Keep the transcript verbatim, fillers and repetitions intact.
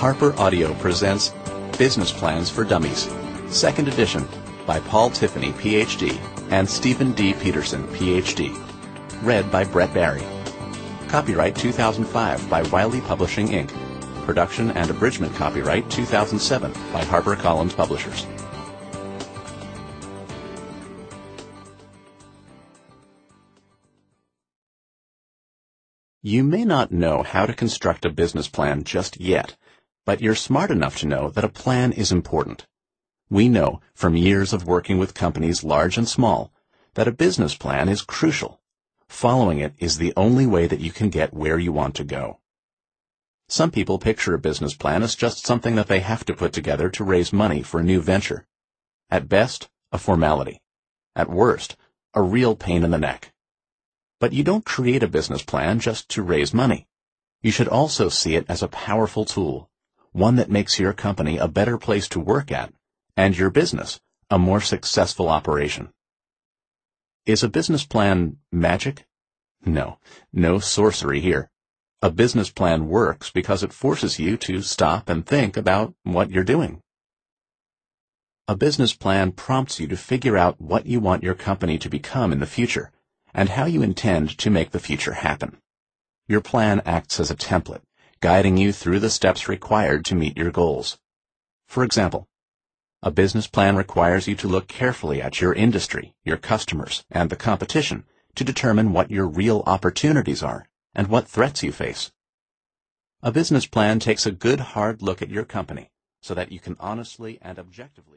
Harper Audio presents Business Plans for Dummies, second edition, by Paul Tiffany, P H D, and Stephen D. Peterson, P H D. Read by Brett Barry. Copyright two thousand five by Wiley Publishing, Incorporated. Production and abridgment copyright two thousand seven by HarperCollins Publishers. You may not know how to construct a business plan just yet, but you're smart enough to know that a plan is important. We know from years of working with companies large and small that a business plan is crucial. Following it is the only way that you can get where you want to go. Some people picture a business plan as just something that they have to put together to raise money for a new venture. At best, a formality. At worst, a real pain in the neck. But you don't create a business plan just to raise money. You should also see it as a powerful tool, one that makes your company a better place to work at, and your business a more successful operation. Is a business plan magic? No, no sorcery here. A business plan works because it forces you to stop and think about what you're doing. A business plan prompts you to figure out what you want your company to become in the future, and how you intend to make the future happen. Your plan acts as a template, guiding you through the steps required to meet your goals. For example, a business plan requires you to look carefully at your industry, your customers, and the competition to determine what your real opportunities are and what threats you face. A business plan takes a good hard look at your company so that you can honestly and objectively